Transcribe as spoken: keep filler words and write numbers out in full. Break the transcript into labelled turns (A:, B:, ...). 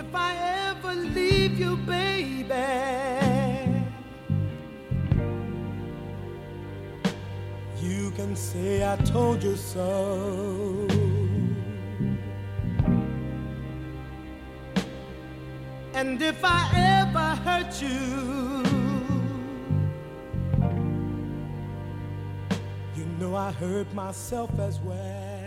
A: if I ever leave you, baby, you can say I told you so. And if I ever hurt you, you know I hurt myself as well.